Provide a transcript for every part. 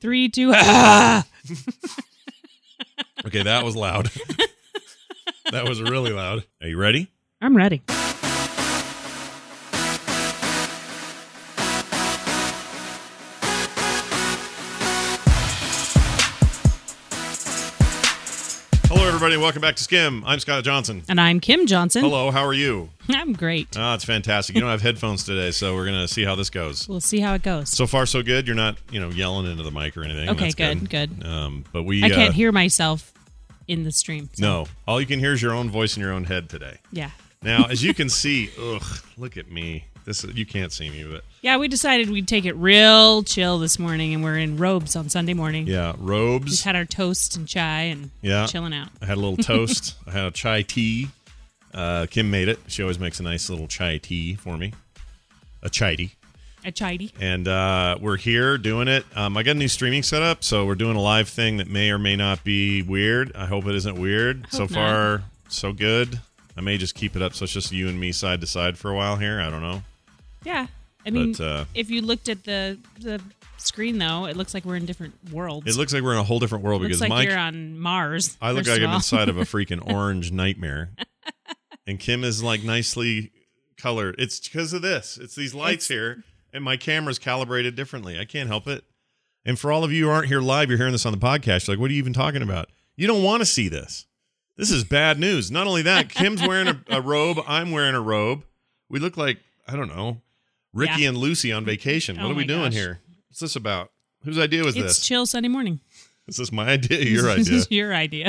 3, 2. Ah! Okay, that was loud. That was really loud. Are you ready? I'm ready. Hello, everybody. Welcome back to Skim. I'm Scott Johnson. And I'm Kim Johnson. Hello. How are you? I'm great. Oh, it's fantastic. You don't have headphones today, so we're going to see how this goes. We'll see how it goes. So far, so good. You're not, yelling into the mic or anything. Okay, That's good. But we I can't hear myself in the stream. So. No. All you can hear is your own voice in your own head today. Yeah. Now, as you can see, look at me. You can't see me, but yeah, we decided we'd take it real chill this morning, and we're in robes on Sunday morning. yeah, robes. Just had our toast and chai and chilling out. I had a little toast. I had a chai tea. Kim made it. She always makes a nice little chai tea for me. A chai tea. A chai tea. And we're here doing it. I got a new streaming setup, so we're doing a live thing that may or may not be weird. I hope it isn't weird. So far, so good. I may just keep it up so it's just you and me side to side for a while here. I don't know. Yeah. I mean, if you looked at the screen, though, it looks like we're in different worlds. It looks like we're in a whole different world because looks like Mike, you're on Mars. I look like I'm inside of a freaking orange nightmare. And Kim is like nicely colored. It's because of this. It's these lights here, and my camera's calibrated differently. I can't help it. And for all of you who aren't here live, you're hearing this on the podcast. You're like, what are you even talking about? You don't want to see this. This is bad news. Not only that, Kim's wearing a robe. I'm wearing a robe. We look like, I don't know, Ricky and Lucy on vacation. What are we doing here? What's this about? Whose idea was this? It's chill Sunday morning. Is this my idea or your idea? This is your idea.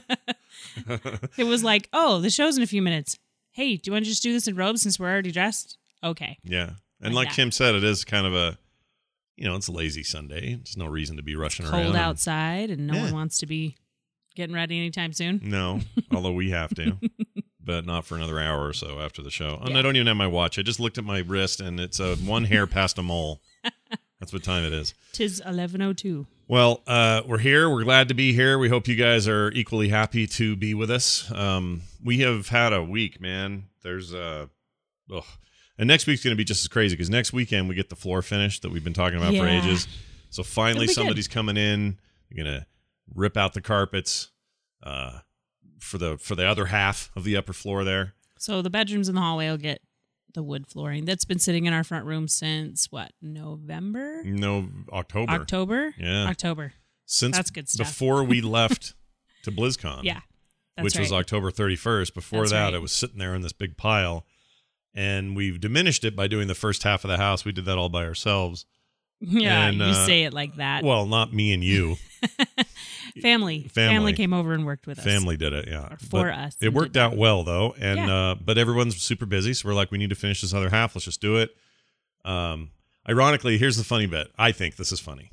Oh. It was like, the show's in a few minutes. Hey, do you want to just do this in robes since we're already dressed? Okay. Yeah. And like Kim said, it is kind of a, it's a lazy Sunday. There's no reason to be rushing around. Cold outside and no one wants to be getting ready anytime soon. No, although we have to. But not for another hour or so after the show. And I don't even have my watch. I just looked at my wrist, and it's one hair past a mole. That's what time it is. 'Tis 11:02. Well, we're here. We're glad to be here. We hope you guys are equally happy to be with us. We have had a week, man. There's and next week's going to be just as crazy because next weekend we get the floor finish that we've been talking about for ages. So finally somebody's coming in. They're going to rip out the carpets. For the other half of the upper floor there. So the bedrooms and the hallway will get the wood flooring. That's been sitting in our front room since, November? No, October. October? Yeah. October. That's good stuff. Before we left to BlizzCon. Yeah, which was October 31st. Before it was sitting there in this big pile. And we've diminished it by doing the first half of the house. We did that all by ourselves. Yeah, and, you say it like that. Well, not me and you. Family came over and worked with us. Family did it, yeah. Or for us. It worked out well, though. And but everyone's super busy, so we're like, we need to finish this other half. Let's just do it. Ironically, here's the funny bit. I think this is funny.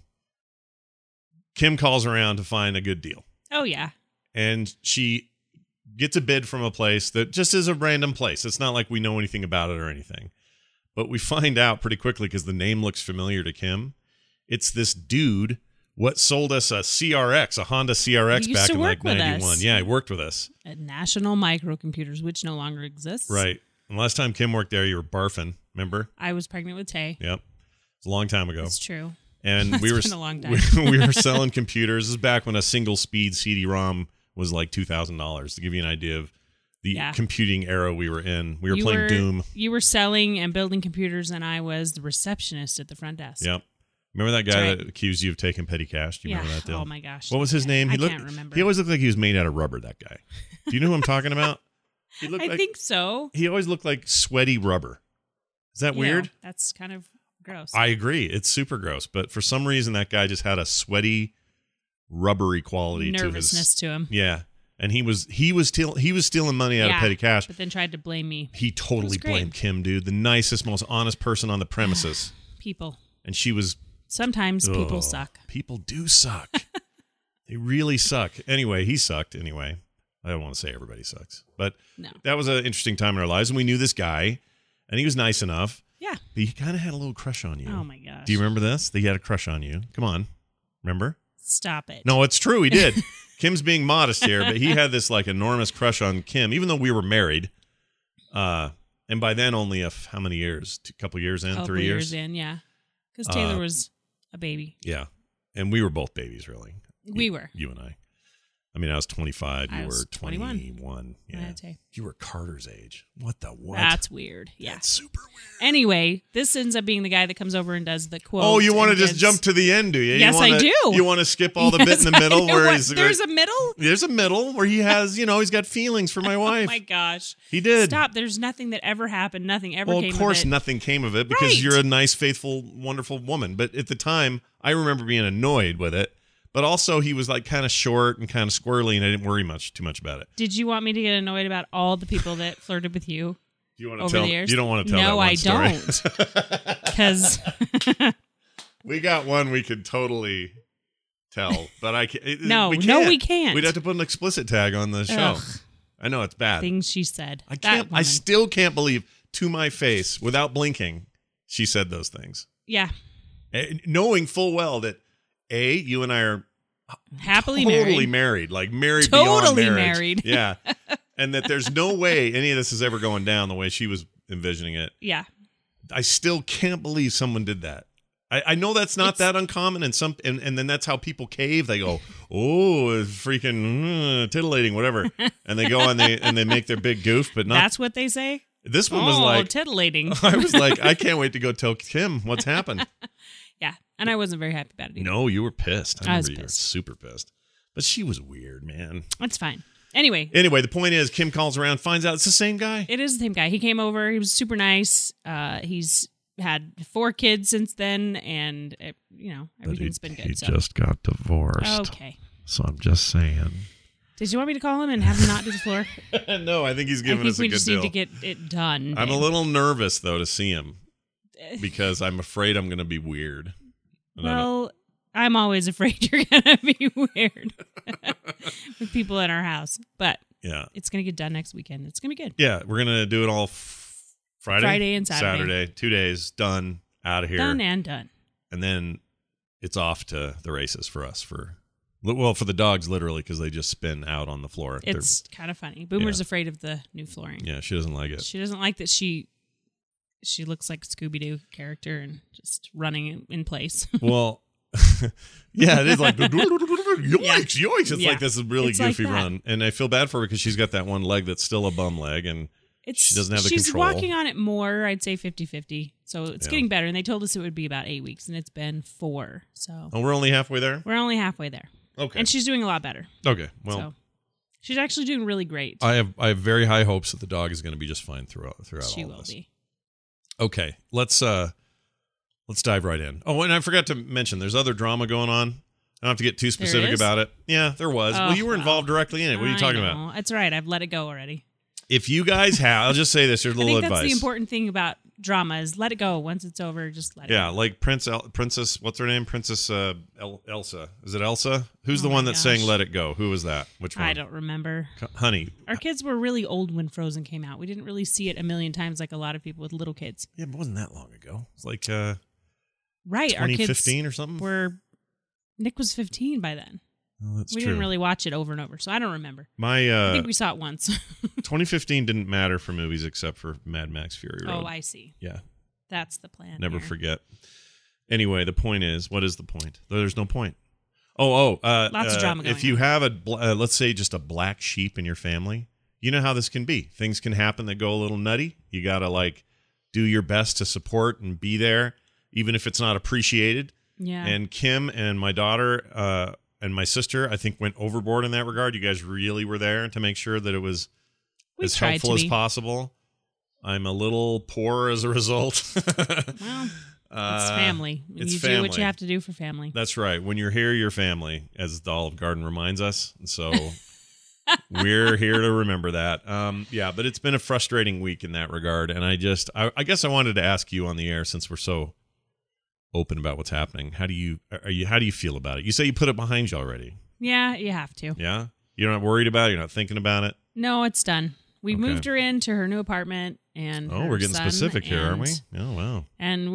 Kim calls around to find a good deal. Oh, yeah. And she gets a bid from a place that just is a random place. It's not like we know anything about it or anything. But we find out pretty quickly because the name looks familiar to Kim. It's this dude what sold us a CRX, a Honda CRX back in like 91. Yeah, he worked with us. At National Microcomputers, which no longer exists. Right. And last time Kim worked there, you were barfing, remember? I was pregnant with Tay. Yep. It's a long time ago. That's true. And we were been a long time. we were selling computers. This is back when a single speed CD-ROM was like $2,000, to give you an idea of the computing era we were in. We were playing Doom. You were selling and building computers, and I was the receptionist at the front desk. Yep. Remember that guy that accused you of taking petty cash? Do you remember that deal? Oh, my gosh. What was his name? I can't remember. He always looked like he was made out of rubber, that guy. Do you know who I'm talking about? I think so. He always looked like sweaty rubber. Is that weird? That's kind of gross. I agree. It's super gross. But for some reason, that guy just had a sweaty, rubbery quality nervousness to him. Yeah. And he was stealing money out of petty cash. But then tried to blame me. He totally blamed Kim, dude. The nicest, most honest person on the premises. People. And she was... Sometimes people suck. People do suck. They really suck. Anyway, he sucked anyway. I don't want to say everybody sucks. But that was an interesting time in our lives. And we knew this guy, and he was nice enough. Yeah. But he kind of had a little crush on you. Oh, my gosh. Do you remember this? That he had a crush on you. Come on. Remember? Stop it. No, it's true. He did. Kim's being modest here, but he had this like enormous crush on Kim, even though we were married. And by then only how many years? A couple years in? 3 years? In, yeah. Because Taylor was a baby. Yeah. And we were both babies, really. We were. You and I. I mean, I was 25. You were 21. 21. Yeah. I'd say. You were Carter's age. What? That's weird. Yeah. That's super weird. Anyway, this ends up being the guy that comes over and does the quote. Oh, you want to just jump to the end, do you? Yes, I do. You want to skip all the bit in the middle where there's a middle? There's a middle where he has, he's got feelings for my wife. Oh my gosh. He did. Stop. There's nothing that ever happened. Nothing ever came of it. Well, of course nothing came of it because Right. you're a nice, faithful, wonderful woman. But at the time, I remember being annoyed with it. But also, he was like kind of short and kind of squirrely, and I didn't worry too much about it. Did you want me to get annoyed about all the people that flirted with you? Do you want to over tell? The years? You don't want to tell no, that one I story. don't. Because we got one we could totally tell, but I can't. we can't. We'd have to put an explicit tag on the show. Ugh. I know it's bad. Things she said. I can't. I still can't believe to my face, without blinking, she said those things. Yeah. Knowing full well that you and I are happily totally married, like married totally beyond marriage. married. Yeah. And that there's no way any of this is ever going down the way she was envisioning it. Yeah. I still can't believe someone did that. I know that's not that uncommon, and then that's how people cave. They go, "Oh, it's freaking titillating, whatever," and they go and they make their big goof. But not. That's what they say. This one was like titillating. I was like, I can't wait to go tell Kim what's happened. Yeah, and I wasn't very happy about it either. No, you were pissed. I remember was you were pissed. super pissed. But she was weird, man. That's fine. Anyway, the point is, Kim calls around, finds out it's the same guy. it is the same guy. He came over. He was super nice. He's had 4 kids since then, and everything's been good. He so. just got divorced. Okay. So I'm just saying. Did you want me to call him and have him not do the floor? No, I think he's giving us a good deal. we just need to get it done. I'm a little nervous, though, to see him because I'm afraid I'm going to be weird. And well, I'm always afraid you're going to be weird with people in our house. But yeah, it's going to get done next weekend. It's going to be good. Yeah, we're going to do it all Friday and Saturday. 2 days, done, out of here. Done and done. And then it's off to the races for us for the dogs, literally, because they just spin out on the floor. It's kind of funny. Boomer's afraid of the new flooring. Yeah, she doesn't like it. She doesn't like that she looks like a Scooby-Doo character and just running in place. Well, yeah, it is like, yoinks, yoinks. It's like this really goofy run. And I feel bad for her because she's got that one leg that's still a bum leg, and she doesn't have the control. She's walking on it more, I'd say 50-50. So it's getting better. And they told us it would be about 8 weeks, and it's been 4. So we're only halfway there? We're only halfway there. Okay. And she's doing a lot better. Okay. Well, so she's actually doing really great. I have very high hopes that the dog is going to be just fine throughout she all will this. be. Okay. Let's dive right in. Oh, and I forgot to mention there's other drama going on. I don't have to get too specific about it. Yeah, there was. Well, you were involved directly in it. What are you talking about? That's right. I've let it go already. If you guys have, I'll just say this. Here's a little advice. That's the important thing about drama is let it go. Once it's over, just let it go. Yeah, like Princess, what's her name? Princess Elsa. Is it Elsa? Who's the one that's saying let it go? Who was that? Which one? I don't remember. Honey. Our kids were really old when Frozen came out. We didn't really see it a million times like a lot of people with little kids. Yeah, but it wasn't that long ago. It's like right, 2015 or something? Nick was 15 by then. Oh, that's we true. didn't really watch it over and over, so I don't remember. I think we saw it once. 2015 didn't matter for movies except for Mad Max Fury Road. Oh, I see. Yeah. That's the plan. Never forget. Anyway, the point is, what is the point? There's no point. Lots of drama going If you have let's say just a black sheep in your family, you know how this can be. Things can happen that go a little nutty. You got to do your best to support and be there, even if it's not appreciated. Yeah. And Kim and my daughter and my sister, I think, went overboard in that regard. You guys really were there to make sure that it was as helpful as possible. I'm a little poor as a result. Well, it's family. You do what you have to do for family. That's right. When you're here, you're family, as the Olive Garden reminds us. And so we're here to remember that. But it's been a frustrating week in that regard. And I guess I wanted to ask you on the air, since we're so open about what's happening. How do you feel about it? You say you put it behind you already. Yeah, you have to. Yeah? You're not worried about it? You're not thinking about it? No, it's done. We moved her into her new apartment, and we're getting specific here, aren't we? Oh, wow. And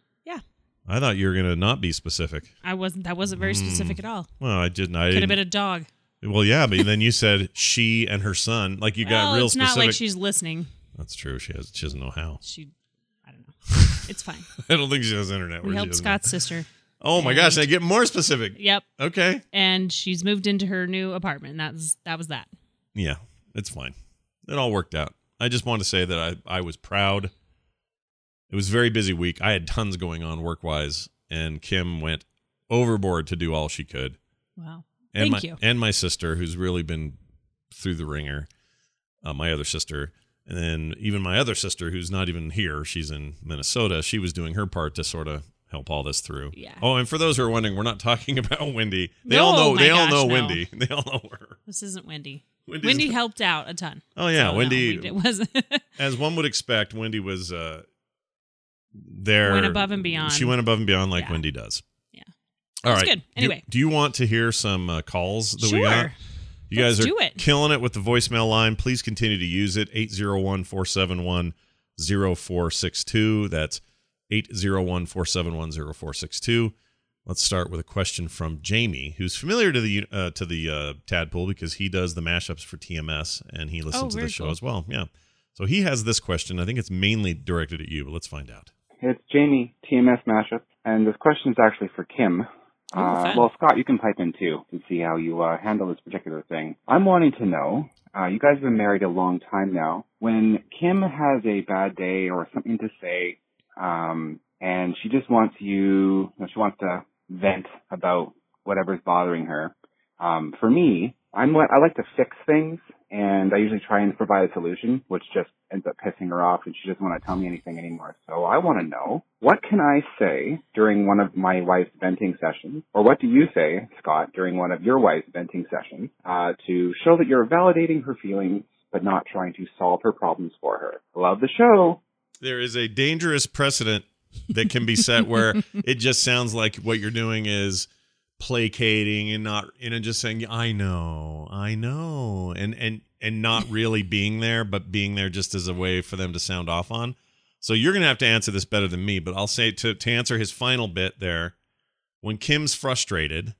I thought you were going to not be specific. I wasn't. That wasn't very specific at all. Well, I didn't. Could have been a dog. Well, yeah, but then you said she and her son. Like you got real specific. It's not like she's listening. That's true. She doesn't know how. I don't know. It's fine. I don't think she has internet. We helped Scott's sister. Oh my gosh, I get more specific. Yep. Okay. And she's moved into her new apartment. And that was that. Yeah, it's fine. It all worked out. I just want to say that I was proud. It was a very busy week. I had tons going on work-wise, and Kim went overboard to do all she could. Wow. And Thank you. And my sister, who's really been through the ringer, my other sister. And then even my other sister, who's not even here, she's in Minnesota, she was doing her part to sort of help all this through. Yeah. Oh, and for those who are wondering, we're not talking about Wendy. They No, all know. my They all gosh, know no. Wendy. They all know her. This isn't Wendy. Wendy's Wendy helped out a ton. Oh yeah, So, Wendy. No, it wasn't. As one would expect, Wendy was there. Went above and beyond. She went above and beyond like Yeah. Wendy does. Yeah. All That's right. good. Anyway. Do you want to hear some calls that we Sure. got? You Let's guys are do it. killing it with the voicemail line. Please continue to use it. 801-471-0462. That's 801-471-0462. Let's start with a question from Jamie, who's familiar to the Tadpool because he does the mashups for TMS and he listens to the very show cool. as well. Yeah. So he has this question. I think it's mainly directed at you, but let's find out. It's Jamie, TMS Mashup, and this question is actually for Kim. fun. Well, Scott, you can pipe in too to see how you handle this particular thing. I'm wanting to know, you guys have been married a long time now. When Kim has a bad day or something to say, and she just wants she wants to vent about whatever's bothering her. For me, I like to fix things, and I usually try and provide a solution, which just ends up pissing her off, and she doesn't want to tell me anything anymore. So I want to know, what can I say during one of my wife's venting sessions, or what do you say, Scott, during one of your wife's venting sessions, to show that you're validating her feelings, but not trying to solve her problems for her? Love the show. There is a dangerous precedent that can be set where it just sounds like what you're doing is placating and not, just saying, I know, and not really being there, but being there just as a way for them to sound off on. So you're going to have to answer this better than me, but I'll say to answer his final bit there, when Kim's frustrated,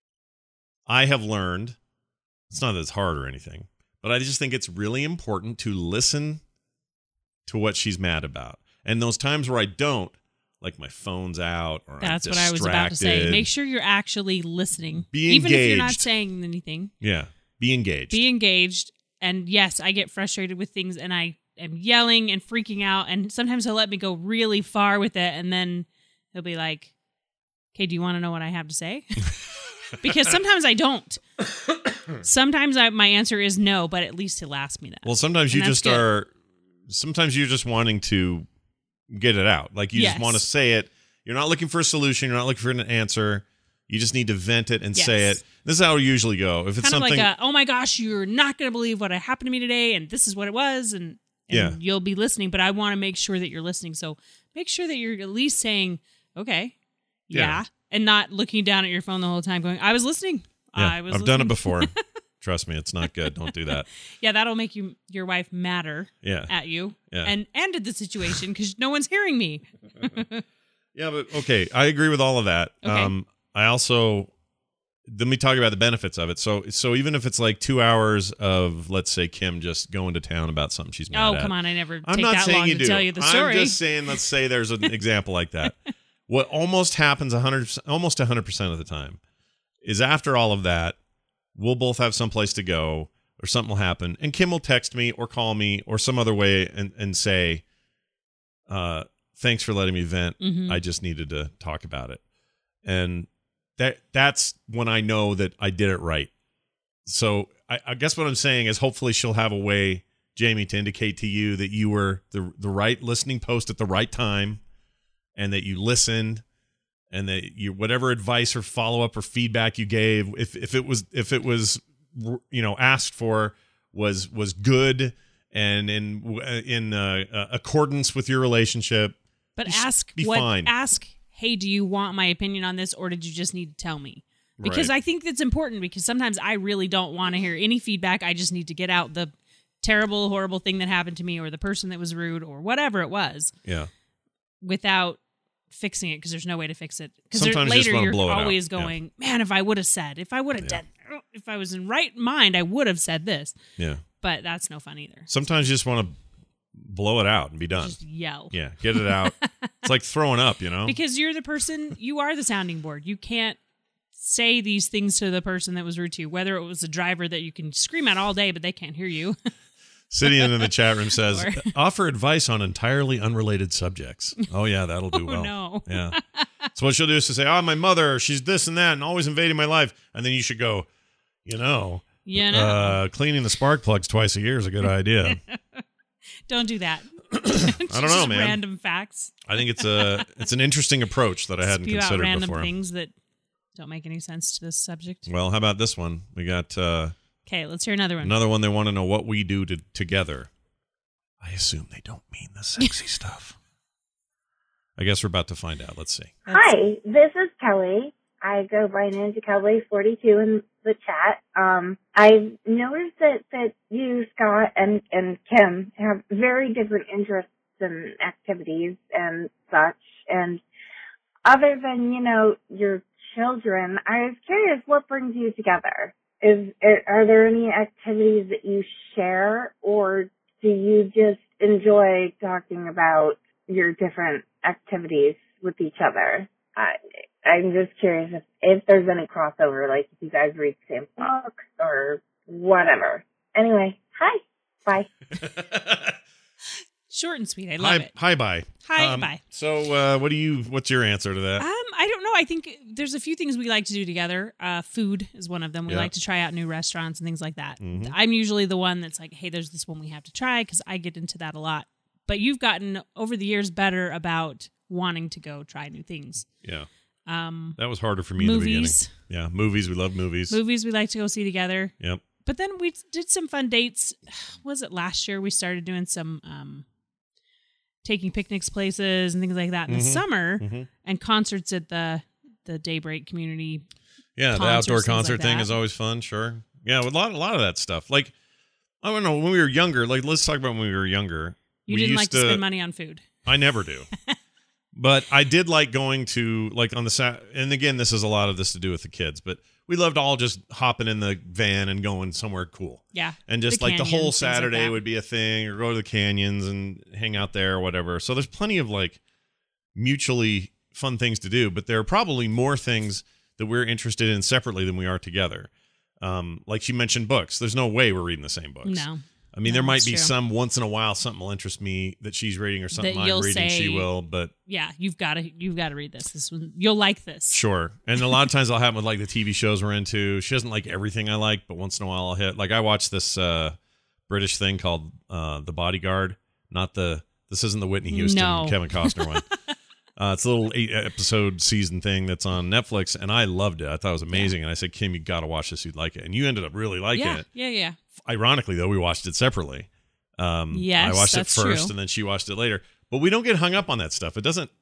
I have learned, it's not that it's hard or anything, but I just think it's really important to listen to what she's mad about. And those times where I don't, like my phone's out or That's I'm what I was about to say. distracted, Make sure you're actually listening. Be Even if you're not engaged. saying anything. Yeah, be engaged. Be engaged. And yes, I get frustrated with things and I am yelling and freaking out. And sometimes he'll let me go really far with it. And then he'll be like, okay, do you want to know what I have to say? Because sometimes I don't. Sometimes my answer is no, but at least he'll ask me that. Well, sometimes you And that's just are. Sometimes you're just wanting to get it out. Like you just Yes. want to say it. You're not looking for a solution. You're not looking for an answer. You just need to vent it and say Yes. it. This is how we usually go. If it's Kind of something, like oh my gosh, you're not going to believe what happened to me today. And this is what it was. And Yeah. you'll be listening. But I want to make sure that you're listening. So make sure that you're at least saying, okay, yeah. And not looking down at your phone the whole time going, I was listening. yeah, I was I've done it listening." before. Trust me, it's not good. Don't do that. Yeah, that'll make your wife madder Yeah, at you Yeah. and at the situation because no one's hearing me. yeah, but okay, I agree with all of that. Okay. I also let me talk about the benefits of it. So even if it's like 2 hours of, let's say, Kim just going to town about something she's mad at. Oh, come on. I never I'm take not that saying long you to do. tell you the story. I'm just saying, let's say there's an example like that. What almost happens almost 100% of the time is after all of that, we'll both have someplace to go or something will happen. And Kim will text me or call me or some other way and say, thanks for letting me vent. Mhm. I just needed to talk about it. And that's when I know that I did it right. So I guess what I'm saying is hopefully she'll have a way, Jamie, to indicate to you that you were the right listening post at the right time and that you listened and that you, whatever advice or follow-up or feedback you gave, if it was asked for was good and in accordance with your relationship. But you ask be fine. Ask, hey, do you want my opinion on this or did you just need to tell me? Because Right. I think that's important because sometimes I really don't want to hear any feedback. I just need to get out the terrible, horrible thing that happened to me or the person that was rude or whatever it was Yeah. without fixing it because there's no way to fix it. Because Sometimes you just later wanna you're blow it out. always Yeah. going, man, if I would have said, if I would have done, if I was in right mind, I would have said this. Yeah. But that's no fun either. Sometimes you just want to blow it out and be done. Just yell. Yeah, get it out. It's like throwing up, you know? Because you're the person, you are the sounding board. You can't say these things to the person that was rude to you, whether it was a driver that you can scream at all day, but they can't hear you. Sidian in the chat room says, Or- offer advice on entirely unrelated subjects. Oh, yeah, that'll do well. No. Yeah. So what she'll do is to say, oh, my mother, she's this and that and always invading my life. And then you should go, cleaning the spark plugs twice a year is a good idea. Don't do that. I don't know, Just man. Random facts. I think it's an interesting approach that I hadn't Spew out considered random before. things that don't make any sense to this subject. Well, how about this one? We got Okay, let's hear another one. another one. They want to know what we do together. I assume they don't mean the sexy stuff. I guess we're about to find out. Let's see. Hi, this is Kelly. I go by Ninja Kelly 42 in the chat. I've noticed that you, Scott, and Kim have very different interests and activities and such. And other than, your children, I was curious what brings you together. Are there any activities that you share, or do you just enjoy talking about your different activities with each other? I'm just curious if there's any crossover, like if you guys read the same books or whatever. Anyway, hi. Bye. Short and sweet. I love it. Hi, bye. Hi, bye. So, what's your answer to that? I don't know. I think there's a few things we like to do together. Food is one of them. We Yeah. like to try out new restaurants and things like that. Mhm. I'm usually the one that's like, hey, there's this one we have to try, because I get into that a lot. But you've gotten over the years better about wanting to go try new things. Yeah. That was harder for me in the beginning. Movies. Yeah, movies. We love movies. Movies we like to go see together. Yep. But then we did some fun dates. Was it last year? We started doing some taking picnics places and things like that in the summer, and concerts at the Daybreak community. Yeah, the concerts, outdoor things like concert thing that. is always fun. Sure. Yeah, with a lot of that stuff. Like, I don't know, when we were younger. Like, let's talk about when we were younger. You we didn't used like to spend money on food. I never do. But I did like going to, like, on the and again, this is a lot of this to do with the kids, but we loved all just hopping in the van and going somewhere cool. Yeah. And just The like the whole canyons, things like Saturday that. would be a thing, or go to the canyons and hang out there or whatever. So there's plenty of like mutually fun things to do, but there are probably more things that we're interested in separately than we are together. Like she mentioned books. There's no way we're reading the same books. No. I mean, No, there might that's be true. some once in a while something will interest me that she's reading or something That I'm you'll reading say- she will, but Yeah, you've got to read this. This one, you'll like this. sure. And a lot of times I'll have with like the TV shows we're into. She doesn't like everything I like, but once in a while I'll hit. Like I watched this British thing called The Bodyguard. This isn't the Whitney Houston, No. Kevin Costner one. It's a little 8-episode season thing that's on Netflix, and I loved it. I thought it was amazing. And I said, Kim, you got to watch this. You'd like it. And you ended up really liking Yeah, it. yeah. Ironically, though, we watched it separately. Yes, I watched it that's first, true. and then she watched it later. But we don't get hung up on that stuff.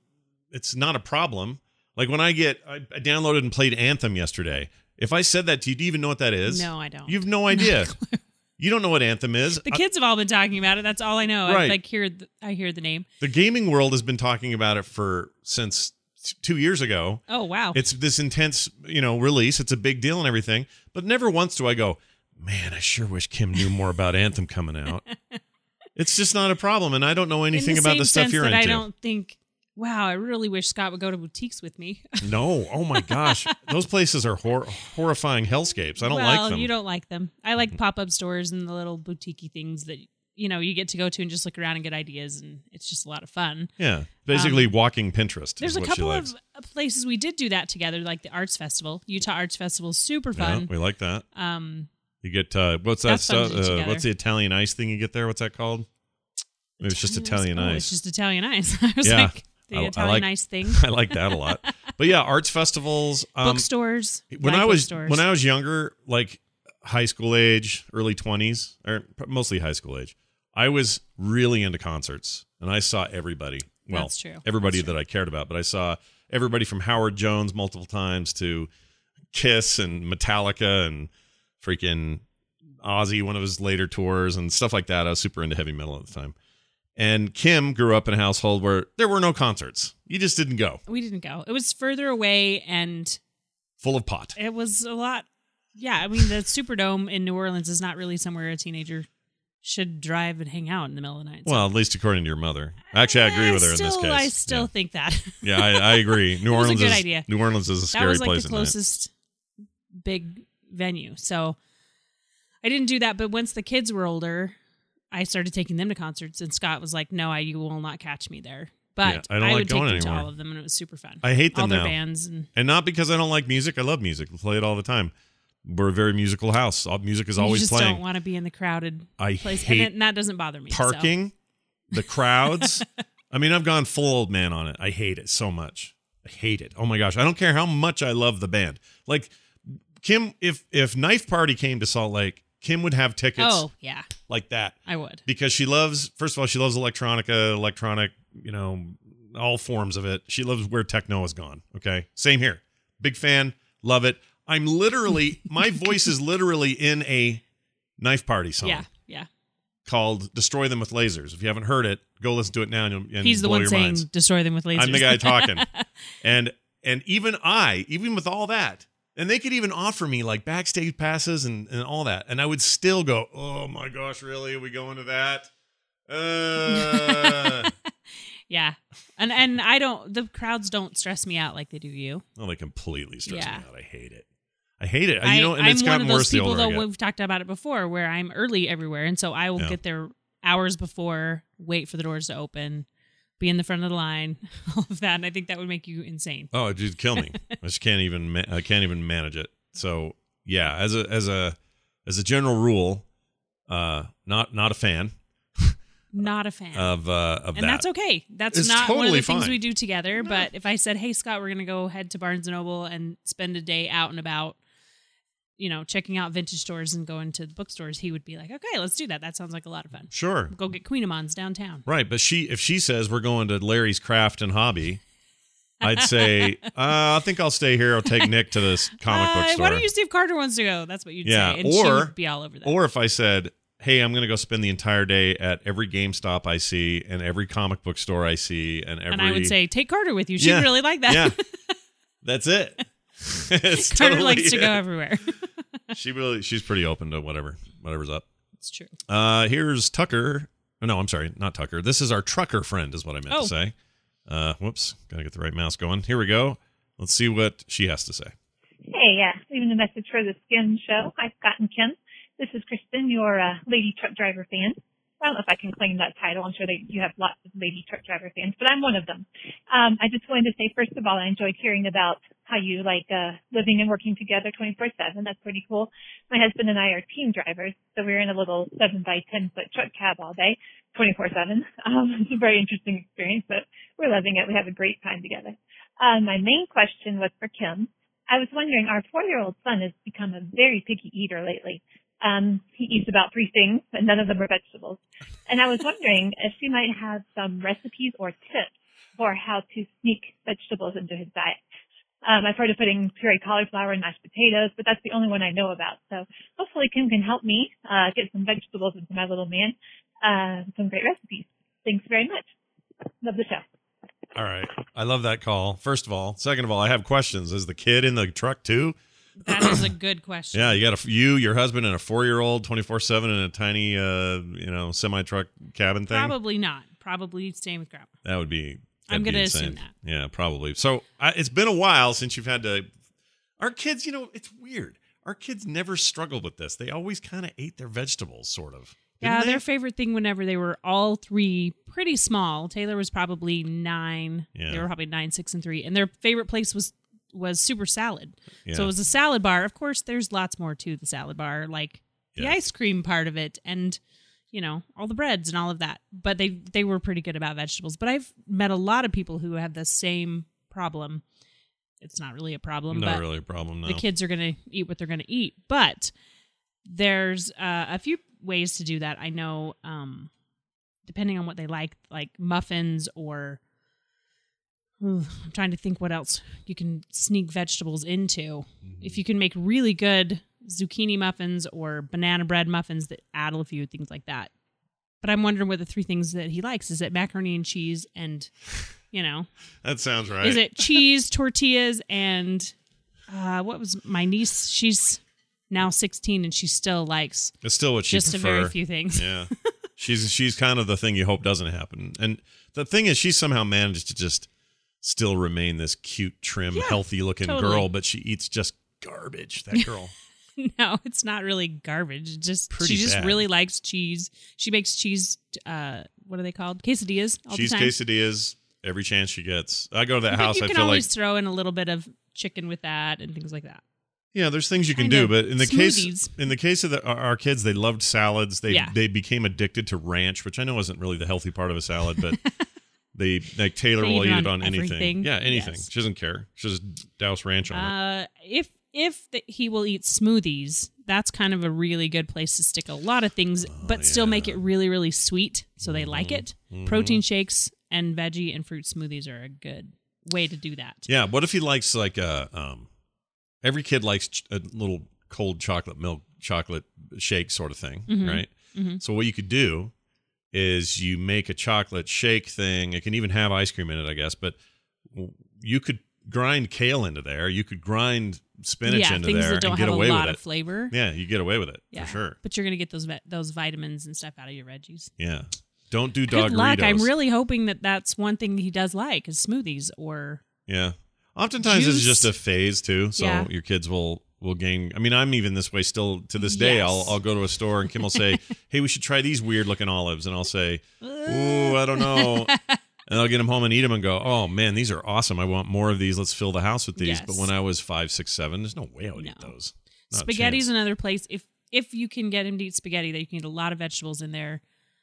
It's not a problem. Like when I downloaded and played Anthem yesterday. If I said that to you, do you even know what that is? No, I don't. You have no idea. You don't know what Anthem is. The kids have all been talking about it. That's all I know. Right. I hear the name. The gaming world has been talking about it since 2 years ago. Oh, wow. It's this intense, release. It's a big deal and everything. But never once do I go, man, I sure wish Kim knew more about Anthem coming out. It's just not a problem, and I don't know anything In about same the stuff sense you're that into. I don't think, wow, I really wish Scott would go to boutiques with me. No, oh my gosh, those places are horrifying hellscapes. I don't like them. You don't like them. I like pop-up stores and the little boutique things that, you get to go to and just look around and get ideas, and it's just a lot of fun. Yeah, basically walking Pinterest. There's is a what couple she of likes. places we did do that together, like the Arts Festival. Utah Arts Festival is super Yeah, fun. we like that. You get what's that That's fun stuff? to do together. What's the Italian ice thing you get there? What's that called? Maybe it's just Italian ice. It's just Italian ice. I was Yeah. like, the I Italian like- ice thing. I like that a lot. But yeah, arts festivals. Bookstores. When like I was bookstores. when I was younger, like high school age, early 20s, or mostly high school age, I was really into concerts, and I saw everybody. Well, That's true. everybody That's true. that I cared about, but I saw everybody from Howard Jones multiple times to Kiss and Metallica and freaking Ozzy, one of his later tours and stuff like that. I was super into heavy metal at the time. And Kim grew up in a household where there were no concerts. You just didn't go. We didn't go. It was further away, and Full of pot. it was a lot. Yeah, I mean, the Superdome in New Orleans is not really somewhere a teenager should drive and hang out in the middle of the night. Well, at least according to your mother. Actually, I agree with her in this case. I still think that. Yeah, I agree. New Orleans was a good is idea. New Orleans is a scary place. That was like at the night. closest big venue. So I didn't do that. But once the kids were older, I started taking them to concerts, and Scott was like, "No, you will not catch me there." But I don't like would take going them to anymore. all of them, and it was super fun. I hate them all their now. bands And not because I don't like music. I love music. We play it all the time. We're a very musical house. Music is always you just playing. don't want to be in the crowded I place, hate and that doesn't bother me. parking, the crowds. I mean, I've gone full old man on it. I hate it so much. I hate it. Oh my gosh. I don't care how much I love the band. Like Kim, if Knife Party came to Salt Lake, Kim would have tickets Oh yeah, like that. I would. Because she loves, first of all, she loves electronic, all forms of it. She loves where techno has gone. Okay. Same here. Big fan. Love it. I'm literally, my voice is literally in a Knife Party song. Yeah. Called Destroy Them with Lasers. If you haven't heard it, go listen to it now and He's the blow one your saying minds. destroy them with lasers. I'm the guy talking. and even with all that, and they could even offer me like backstage passes and all that, and I would still go, oh my gosh, really? Are we going to that? Yeah. And the crowds don't stress me out like they do you. Well, they completely stress Yeah. me out. I hate it. I hate it. I'm and it's one gotten of those worse the people, older I though, get. we've talked about it before, where I'm early everywhere. And so I will get there hours before, wait for the doors to open, be in the front of the line, all of that. And I think that would make you insane. Oh, it'd kill me. I just can't even manage it. So yeah, as a general rule, not a fan. Not a fan of that. And that's okay. That's It's not one of totally the things fine. we do together. But if I said, hey, Scott, we're going to go head to Barnes & Noble and spend a day out and about, checking out vintage stores and going to the bookstores, he would be like, okay, let's do that. That sounds like a lot of fun. Sure. Go get Queen Amon's downtown. Right, but if she says we're going to Larry's Craft and Hobby, I'd say, I think I'll stay here. I'll take Nick to this comic book store. Why don't you see if Carter wants to go? That's what you'd say. And she would be all over that. Or if I said, hey, I'm going to go spend the entire day at every GameStop I see and every comic book store I see and I would say, take Carter with you. She'd Yeah. really like that. Yeah, that's it. It's Carter totally likes to it. go everywhere. She's pretty open to whatever's up. It's true. Here's Tucker. Oh, no, I'm sorry, not Tucker. This is our trucker friend, is what I meant to say. Whoops, gotta get the right mouse going. Here we go. Let's see what she has to say. Hey, leaving a message for the Skin Show. Hi, Scott and Kim. This is Kristen, your lady truck driver fan. I don't know if I can claim that title. I'm sure you have lots of lady truck driver fans, but I'm one of them. I just wanted to say, first of all, I enjoyed hearing about how you like living and working together 24/7. That's pretty cool. My husband and I are team drivers, so we're in a little 7x10-foot truck cab all day, 24/7. It's a very interesting experience, but we're loving it. We have a great time together. My main question was for Kim. I was wondering, our 4-year-old son has become a very picky eater lately. He eats about 3 things, and none of them are vegetables. And I was wondering if she might have some recipes or tips for how to sneak vegetables into his diet. I've heard of putting pureed cauliflower and mashed potatoes, but that's the only one I know about. So hopefully Kim can help me get some vegetables into my little man. Some great recipes. Thanks very much. Love the show. All right. I love that call. First of all. Second of all, I have questions. Is the kid in the truck too? That is a good question. Yeah, you got your husband, and a 4-year-old 24/7 in a tiny, semi-truck cabin thing. Probably not. Probably staying with grandma. That would be. I'm going to assume that. Yeah, probably. So it's been a while since you've had to. Our kids, it's weird. Our kids never struggled with this. They always kind of ate their vegetables, sort of. Yeah, Didn't they? their favorite thing whenever they were all 3 pretty small. Taylor was probably 9. Yeah. They were probably 9, 6, and 3. And their favorite place was Super Salad. Yeah. So it was a salad bar. Of course, there's lots more to the salad bar, like the ice cream part of it and, all the breads and all of that. But they were pretty good about vegetables. But I've met a lot of people who have the same problem. It's not really a problem. Not but really a problem, no. the kids are going to eat what they're going to eat. But there's a few ways to do that. I know, depending on what they like muffins or I'm trying to think what else you can sneak vegetables into. If you can make really good zucchini muffins or banana bread muffins that add a few things like that. But I'm wondering what the 3 things that he likes. Is it macaroni and cheese and, That sounds right. Is it cheese, tortillas, and what was my niece? now 16 and she still likes It's still what she just prefer. a very few things. Yeah. She's kind of the thing you hope doesn't happen. And the thing is, she somehow managed to just still remain this cute, trim, healthy-looking totally. girl, but she eats just garbage, that girl. No, it's not really garbage. Just Pretty she just bad. really likes cheese. She makes cheese. What are they called? Quesadillas. All Cheese the time. quesadillas every chance she gets. I go to that But house, you I can feel like, always throw in a little bit of chicken with that and things like that. yeah, there's things you can Kind do, of but in the smoothies. case of our kids, they loved salads. Yeah. They became addicted to ranch, which I know isn't really the healthy part of a salad, but they like Taylor They will eat eat it it on on anything. everything. Yeah, anything. Yes. She doesn't care. She just douse ranch on it. He will eat smoothies, that's kind of a really good place to stick a lot of things, but still make it really, really sweet so they like it. Protein shakes and veggie and fruit smoothies are a good way to do that. Yeah. What if he likes like every kid likes a little cold chocolate shake sort of thing, right? Mm-hmm. So what you could do is you make a chocolate shake thing. It can even have ice cream in it, I guess, but you could grind kale into there. You could grind spinach into things there that don't and get have away a with lot it. of flavor. Yeah, you get away with it Yeah, for sure. But you're gonna get those vitamins and stuff out of your veggies. Yeah. Don't do Good luck. Dogaritos. I'm really hoping that that's one thing he does like is smoothies or Yeah. Oftentimes it's juice. just a phase too. So Yeah. your kids will gain. I mean, I'm even this way still to this day. Yes. I'll go to a store and Kim will say, "Hey, we should try these weird looking olives," and I'll say, "Ooh, I don't know." And I'll get them home and eat them and go, "Oh man, these are awesome. I want more of these. Let's fill the house with these." Yes. But when I was 5, 6, 7, there's no way I would eat No. those. Not a Spaghetti's chance. another place. If you can get him to eat spaghetti, that you can eat a lot of vegetables in there.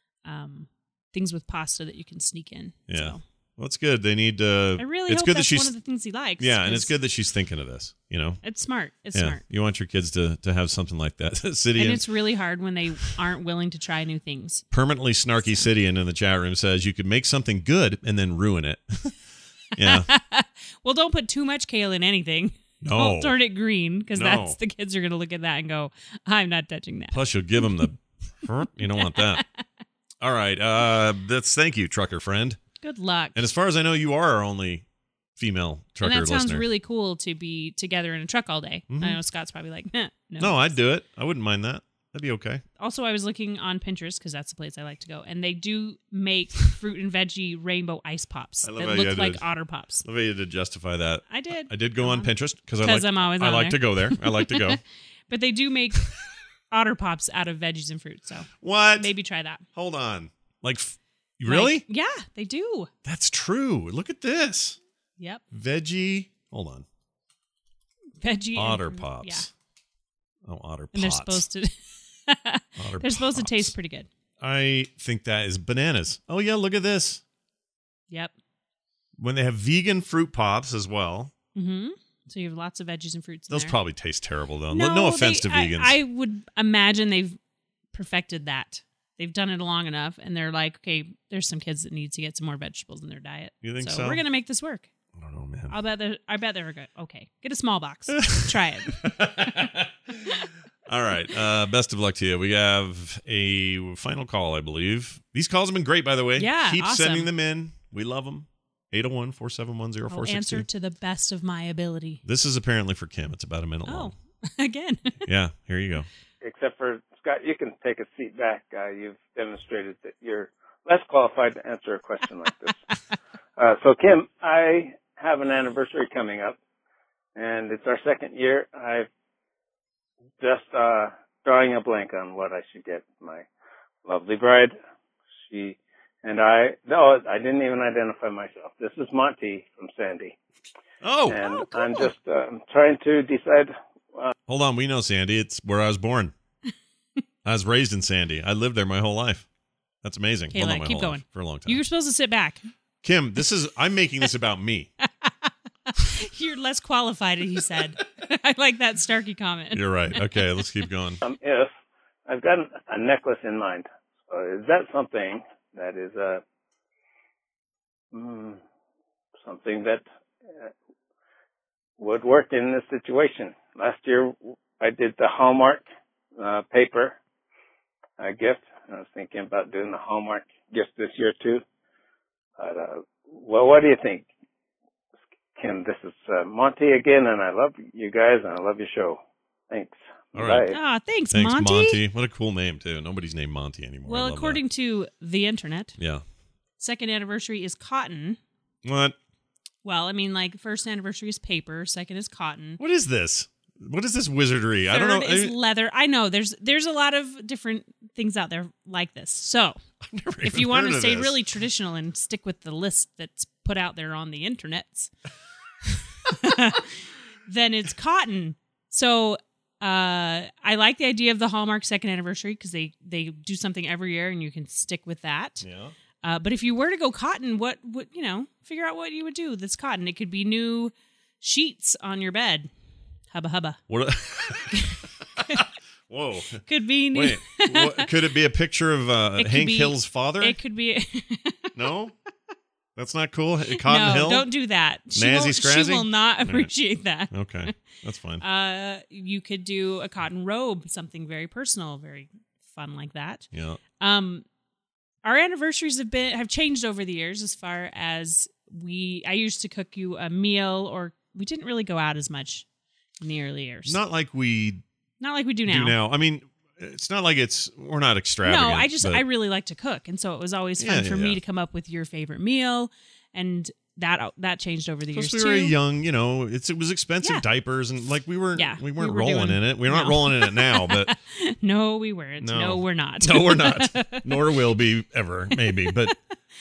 Things with pasta that you can sneak in. Yeah. So Well, it's good. They need. I really it's hope good that's that she's. one of the things he likes. Yeah, and it's 'cause good that she's thinking of this. You know. It's smart. It's Yeah, smart. you want your kids to have something like that. City And and it's really hard when they aren't willing to try new things. permanently snarky Sidian in the chat room says you could make something good and then ruin it. Yeah. Well, don't put too much kale in anything. No. Don't turn it green because No. that's the kids are going to look at that and go, "I'm not touching that." Plus, you'll give them the. You don't want that. All right. Thank you, trucker friend. Good luck. And as far as I know, you are our only female trucker And that sounds listener. really cool to be together in a truck all day. Mhm. I know Scott's probably like, no. No, I'd do it. I wouldn't mind that. That'd be okay. Also, I was looking on Pinterest because that's the place I like to go, and they do make fruit and veggie rainbow ice pops I that love how you look had like to- Otter Pops. Love you to justify that. I did. I did go on Pinterest because I 'Cause like. I'm always I on like there. to go there. I like to go. But they do make Otter Pops out of veggies and fruit, so What? maybe try that. Hold on. Really? Like, yeah, they do. That's true. Look at this. Yep. Veggie. Hold on. Veggie. and Otter fruit. Pops. Yeah. Oh, Otter Pops. And they're supposed to Otter they're supposed to Pops. taste pretty good. I think that is bananas. Oh yeah, look at this. Yep. When they have vegan fruit pops as well, Mm-hmm. So you have lots of veggies and fruits in those there. probably taste terrible though. No offense to vegans. I would imagine they've perfected that. They've done it long enough, and they're like, okay, there's some kids that need to get some more vegetables in their diet. You think so? We're gonna make this work. I don't know, man. I bet they're good. Okay, get a small box. Try it. All right. Best of luck to you. We have a final call, I believe. These calls have been great, by the way. Yeah, Keep awesome. sending them in. We love them. 801-471-0462. I'll answer to the best of my ability. This is apparently for Kim. It's about a minute Oh, long. again. Yeah, here you go. Except for Scott, you can take a seat back. You've demonstrated that you're less qualified to answer a question like this. So Kim, I have an anniversary coming up, and it's our second year. I've just drawing a blank on what I should get my lovely bride. She and I didn't even identify myself. This is Monty from Sandy. Oh, And cool. I'm just trying to decide. hold on. We know Sandy. It's where I was born. I was raised in Sandy. I lived there my whole life. That's amazing. Okay, Well, not like, my keep whole going. life, for a long time. You're supposed to sit back. Kim, I'm making this about me. You're less qualified, he said. I like that Starkey comment. You're right. Okay, let's keep going. If I've got a necklace in mind, so is that something that is something that would work in this situation? Last year I did the Hallmark paper gift. I was thinking about doing the Hallmark gift this year too. But, well, what do you think? Kim, this is Monty again, and I love you guys, and I love your show. Thanks. All right. Bye. Ah, thanks, Thanks, Monty. Monty. What a cool name, too. Nobody's named Monty anymore. I Well, love according to the internet, that. Yeah. second anniversary is cotton. What? Well, I mean, like, first anniversary is paper, second is cotton. What is this? What is this wizardry? I don't know. Third is leather. I know there's a lot of different things out there like this. So I've never if even you want heard to of stay this. really traditional and stick with the list that's put out there on the internets, then it's cotton. So I like the idea of the Hallmark second anniversary because they do something every year and you can stick with that. Yeah. But if you were to go cotton, what would figure out what you would do that's cotton. It could be new sheets on your bed. Hubba hubba. What? Whoa. Could be new. Wait. What, could it be a picture of It could Hank be- Hill's father? It could be. No? That's not cool? Cotton no, Hill? don't do that. She Nazzy won't- Scrazzy? She will not All right. appreciate that. Okay. That's fine. You could do a cotton robe, something very personal, very fun like that. Yeah. Our anniversaries have changed over the years as far as I used to cook you a meal, or we didn't really go out as much in the early years. Not like we Not like we do do now. now. I mean, it's not like we're not extravagant. No, but- I really like to cook, and so it was always fun Yeah, for yeah, me yeah. to come up with your favorite meal, and that changed over the Plus, years we were too. young, it was expensive Yeah. diapers, and like we weren't Yeah, we were rolling doing- in it. We're not no. rolling in it now, but No, we weren't. No. No, we're not. no, we're not. Nor will be ever, maybe. But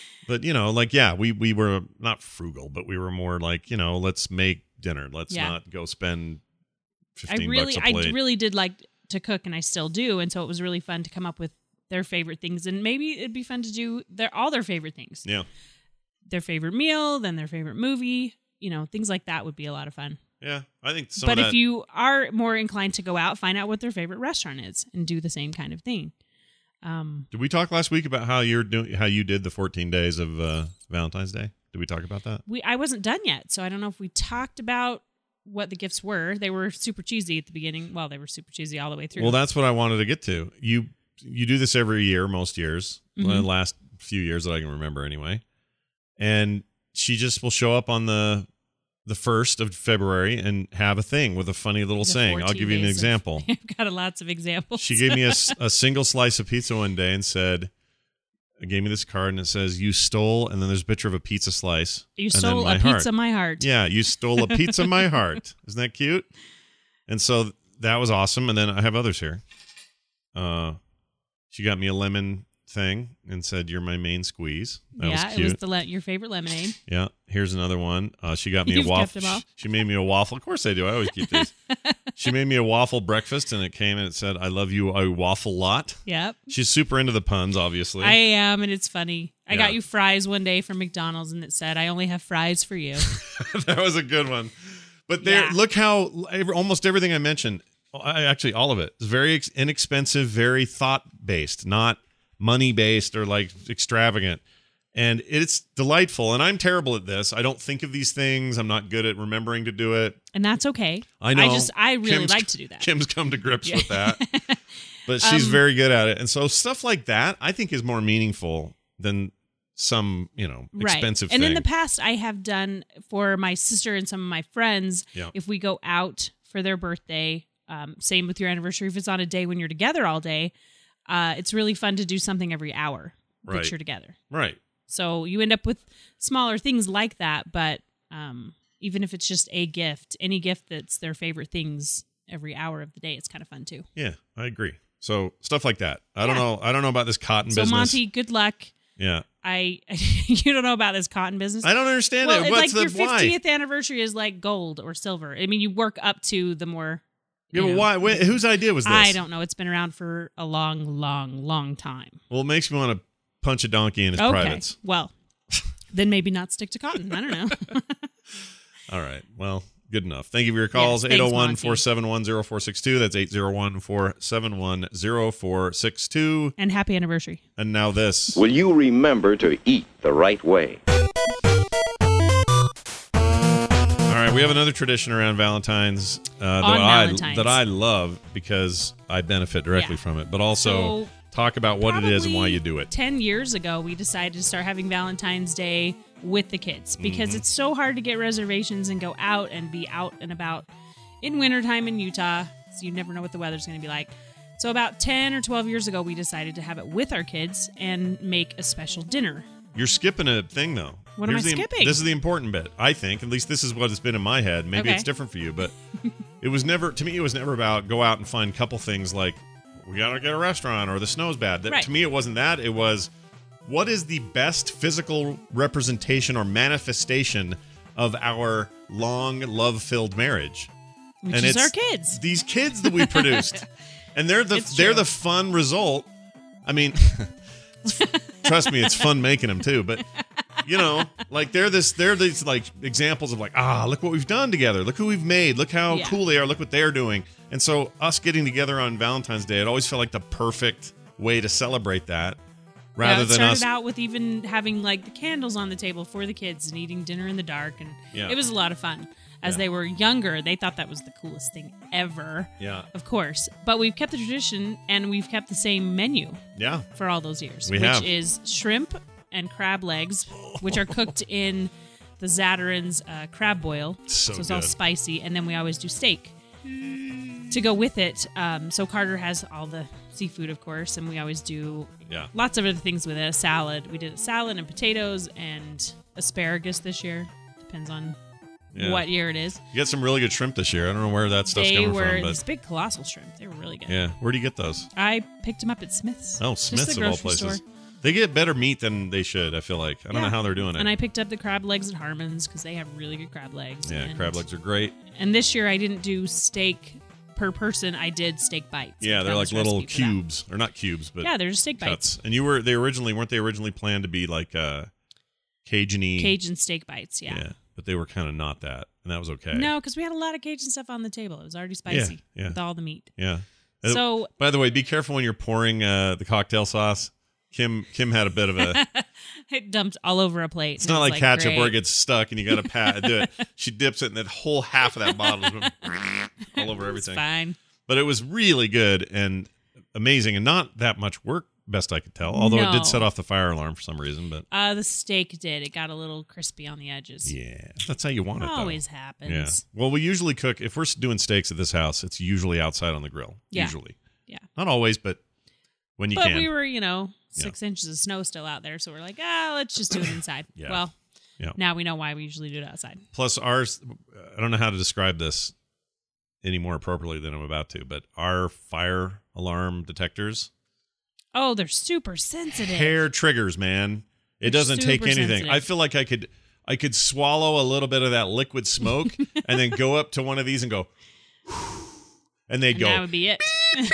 we were not frugal, but we were more like, let's make dinner. Let's Yeah. not go spend I $15 a plate. really did like to cook, and I still do, and so it was really fun to come up with their favorite things, and maybe it'd be fun to do all their favorite things. Yeah. Their favorite meal, then their favorite movie, things like that would be a lot of fun. Yeah. I think some But of if that, you are more inclined to go out, find out what their favorite restaurant is and do the same kind of thing. did we talk last week about how you did the 14 days of Valentine's Day? Did we talk about that? I wasn't done yet, so I don't know if we talked about what the gifts were. They were super cheesy at the beginning. Well, they were super cheesy all the way through. Well, that's what I wanted to get to. You do this every year, most years, the last few years that I can remember anyway. And she just will show up on the 1st of February and have a thing with a funny little The saying. I'll 14 give you an days of- example. I've got lots of examples. She gave me a single slice of pizza one day and gave me this card and it says, "You stole," and then there's a picture of a pizza slice. You and then stole my a heart. pizza, my heart. Yeah, you stole a pizza, my heart. Isn't that cute? And so that was awesome. And then I have others here. She got me a lemon thing and said, "You're my main squeeze." That was Yeah, cute. it was your favorite lemonade. Yeah, here's another one. She got me You've a kept waffle. them all? She made me a waffle. Of course I do. I always keep these. She made me a waffle breakfast, and it came and it said, "I love you a waffle lot." Yep. She's super into the puns, obviously. I am, and it's funny. I Yeah. got you fries one day from McDonald's, and it said, "I only have fries for you." That was a good one. But there, Yeah. look how almost everything I mentioned, actually all of it, is very inexpensive, very thought-based, not money-based or like extravagant. And it's delightful. And I'm terrible at this. I don't think of these things. I'm not good at remembering to do it. And that's okay. I know. I really Kim's- like to do that. Kim's come to grips Yeah. with that. But she's very good at it. And so stuff like that, I think, is more meaningful than some, expensive And thing. in the past, I have done for my sister and some of my friends, Yeah. if we go out for their birthday, same with your anniversary, if it's on a day when you're together all day, it's really fun to do something every hour that Right. you're together. Right. So you end up with smaller things like that, but even if it's just a gift, any gift that's their favorite things every hour of the day, it's kind of fun too. Yeah, I agree. So stuff like that. I don't Yeah. know. I don't know about this cotton So business. Monty, good luck. Yeah. You don't know about this cotton business? I don't understand Well, it. it's What's like the your why? 50th anniversary is like gold or silver. I mean, you work up to the more. Yeah, you but know. why? Whose idea was this? I don't know. It's been around for a long, long, long time. Well, it makes me want to punch a donkey in his Okay. privates. Well, then maybe not stick to cotton. I don't know. All right. Well, good enough. Thank you for your calls. Yes, thanks, 801-471-0462. That's 801-471-0462. And happy anniversary. And now this. Will you remember to eat the right way? All right, we have another tradition around Valentine's, Valentine's. that I love because I benefit directly Yeah. from it, but also So, talk about what it is and why Probably you do it. 10 years ago, we decided to start having Valentine's Day with the kids because Mm-hmm. it's so hard to get reservations and go out and be out and about in wintertime in Utah. So you never know what the weather's going to be like. So about 10 or 12 years ago, we decided to have it with our kids and make a special dinner. You're skipping a thing, though. What am I skipping? This is the important bit, I think. At least this is what it's been in my head. Maybe Okay. it's different for you, but it was never about go out and find a couple things like we got to get a restaurant or the snow's bad. Right. To me, it wasn't that. It was what is the best physical representation or manifestation of our long, love-filled marriage? Which And is it's our kids. These kids that we produced. And they're It's true. the fun result. I mean, trust me, it's fun making them too. But you know, like they're these like examples of like, look what we've done together. Look who we've made. Look how Yeah. cool they are. Look what they're doing. And so us getting together on Valentine's Day, it always felt like the perfect way to celebrate that. Rather it than started us. out with even having like the candles on the table for the kids and eating dinner in the dark, and Yeah. it was a lot of fun. As Yeah. they were younger, they thought that was the coolest thing ever. Yeah. Of course. But we've kept the tradition and we've kept the same menu Yeah. for all those years. We which have. is shrimp and crab legs, which are cooked in the Zatarain's crab boil. So it's all good. spicy. And then we always do steak to go with it. So Carter has all the seafood, of course, and we always do Yeah. lots of other things with it. A salad. We did a salad and potatoes and asparagus this year. Depends on Yeah. what year it is. You got some really good shrimp this year. I don't know where that stuff's They coming were from, these but big colossal shrimp. They were really good. yeah. Where do you get those? I picked them up at Smith's. Oh, Just Smith's the of all grocery places. store. They get better meat than they should, I feel like. I don't know Yeah. how they're doing it. And I picked up the crab legs at Harmon's because they have really good crab legs. Yeah, and, crab legs are great. And this year I didn't do steak per person. I did steak bites. Yeah, I they're found like this little recipe for that. cubes. Or not cubes, but Yeah, they're just steak bites. cuts. And weren't they originally planned to be like Cajun-y? Cajun steak bites, yeah. But they were kind of not that. And that was okay. No, because we had a lot of Cajun stuff on the table. It was already spicy yeah. with all the meat. Yeah. So By the way, be careful when you're pouring the cocktail sauce. Kim had a bit of a... it dumped all over a plate. It's and not it was like ketchup great. where it gets stuck and you got to do it. She dips it and that whole half of that bottle is all over everything. It's fine. But it was really good and amazing and not that much work, best I could tell. Although it No. did set off the fire alarm for some reason. But The steak did. It got a little crispy on the edges. yeah, that's how you want it, though. Always happens. Yeah. Well, we usually cook, if we're doing steaks at this house, it's usually outside on the grill. Yeah. Usually. Yeah. Not always, but when you But can. we were, 6 inches of snow still out there, so we're like, let's just do it inside. Yeah. Well, Yeah. now we know why we usually do it outside. Plus, ours, I don't know how to describe this any more appropriately than I'm about to, but our fire alarm detectors, Oh, they're super sensitive. hair triggers, man. It They're doesn't take super anything. sensitive. I feel like I could swallow a little bit of that liquid smoke and then go up to one of these and go, and they'd And go, that would be it.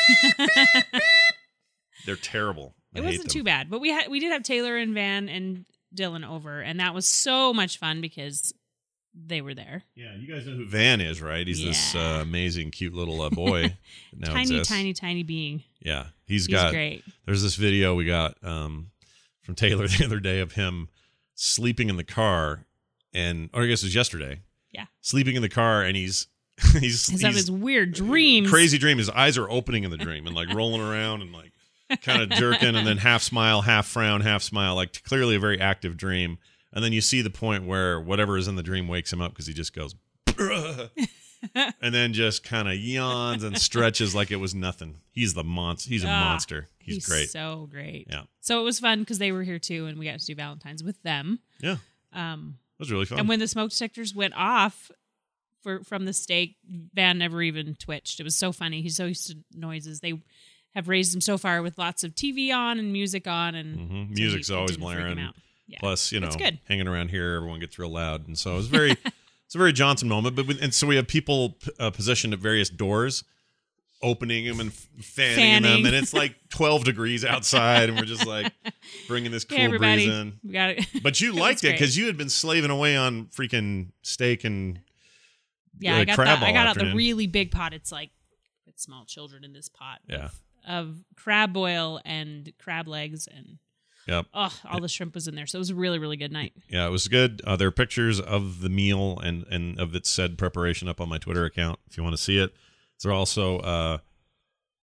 they're terrible. I It hate wasn't them. too bad, but we did have Taylor and Van and Dylan over, and that was so much fun because they were there. Yeah, you guys know who Van is, right? He's this Yeah. amazing, cute little boy. that now Tiny, exists. tiny being. Yeah, He's got. great. There's this video we got from Taylor the other day of him sleeping in the car, or I guess it was yesterday. Yeah. Sleeping in the car, and he's He's having his weird dreams. crazy dream. His eyes are opening in the dream and like rolling around and like kind of jerking, and then half smile, half frown, half smile. Like clearly a very active dream. And then you see the point where whatever is in the dream wakes him up because he just goes, and then just kind of yawns and stretches like it was nothing. He's the monster. He's a monster. He's great. So great. Yeah. So it was fun because they were here too, and we got to do Valentine's with them. Yeah. It was really fun. And when the smoke detectors went off from the steak, Van never even twitched. It was so funny. He's so used to noises. They have raised him so far with lots of TV on and music on, and so music's it always didn't freak him blaring. out. Yeah. Plus, It's good. hanging around here, everyone gets real loud, and so it was very, it's a very Johnson moment. And so we have people positioned at various doors, opening them and fanning them, and it's like 12 degrees outside, and we're just like bringing this cool Hey, everybody. breeze in. We got it. But you liked it because you had been slaving away on freaking steak and Yeah, I got crab all out the afternoon. really big pot. It's like with small children in this pot. Yeah. Of crab boil and crab legs and Yep. all the shrimp was in there. So it was a really, really good night. Yeah, it was good. There are pictures of the meal and of its said preparation up on my Twitter account if you want to see it. There are also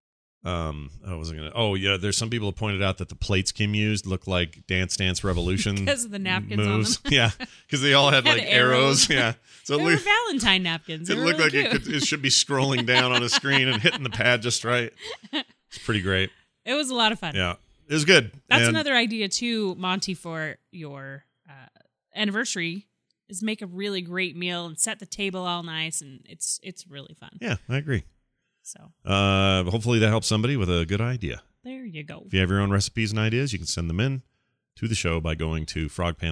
I wasn't gonna. Oh yeah, there's some people who pointed out that the plates Kim used look like Dance Dance Revolution because of the napkins moves. on them. Yeah, because they all had Had like arrows. Yeah, so They were Valentine napkins. They it were looked really like cute. it should be scrolling down on a screen and hitting the pad just right. It's pretty great. It was a lot of fun. Yeah, it was good. That's And- another idea too, Monty, for your anniversary. Is make a really great meal and set the table all nice, and it's really fun. Yeah, I agree. So Hopefully that helps somebody with a good idea. there you go. If you have your own recipes and ideas, you can send them in to the show by going to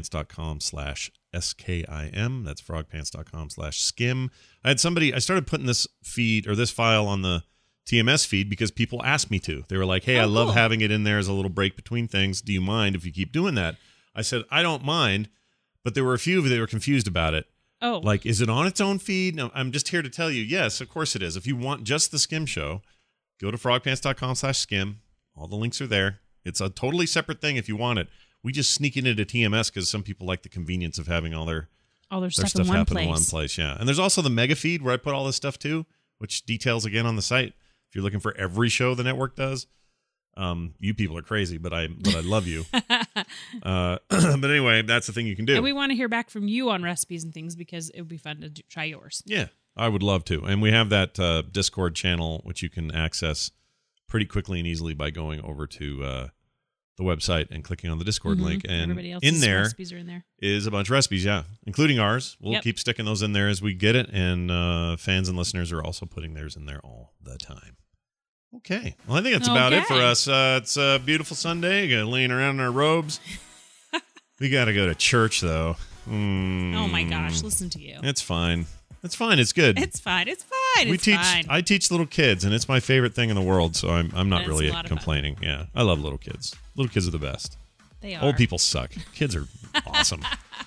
frogpants.com/SKIM. That's frogpants.com/skim. I started putting this feed or this file on the TMS feed because people asked me to. They were like, hey, I love cool. having it in there as a little break between things. Do you mind if you keep doing that? I said, I don't mind, but there were a few of you that were confused about it. Oh, Like, is it on its own feed? No, I'm just here to tell you, yes, of course it is. If you want just the Skim Show, go to frogpants.com/skim. All the links are there. It's a totally separate thing if you want it. We just sneak it into TMS because some people like the convenience of having all their stuff in one happen place. in one place. Yeah, and there's also the mega feed where I put all this stuff too, which details again on the site. If you're looking for every show the network does, you people are crazy, but I love you. But anyway, that's the thing you can do. And we want to hear back from you on recipes and things because it would be fun to try yours. Yeah, I would love to. And we have that Discord channel, which you can access pretty quickly and easily by going over to the website and clicking on the Discord link. And Everybody else's in there recipes are in there. is a bunch of recipes, yeah, including ours. We'll Yep. keep sticking those in there as we get it. And fans and listeners are also putting theirs in there all the time. Okay. Well, I think that's about it for Okay. us. It's a beautiful Sunday, laying around in our robes. We got to go to church, though. Oh my gosh, listen to you. It's fine. It's fine. It's good. It's fine. It's fine. Fine. I teach little kids, and it's my favorite thing in the world. So I'm not And it's really a lot of fun. complaining. Yeah, I love little kids. Little kids are the best. They are. Old people suck. Kids are awesome.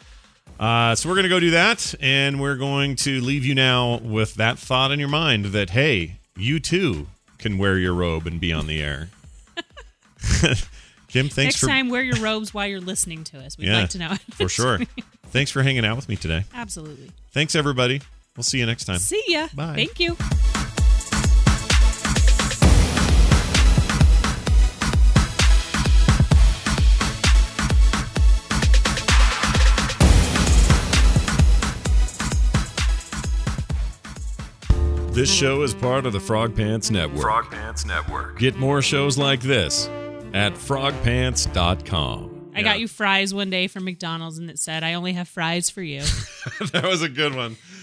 So we're gonna go do that, and we're going to leave you now with that thought in your mind that hey, you too can wear your robe and be on the air. Kim, thanks Next for time, wear your robes while you're listening to us. We'd Yeah, like to know it. for sure. Thanks for hanging out with me today. Absolutely. Thanks everybody. We'll see you next time. See ya. Bye. Thank you. This show is part of the Frog Pants Network. Frog Pants Network. Get more shows like this at frogpants.com. I got you fries one day from McDonald's and it said, I only have fries for you. That was a good one.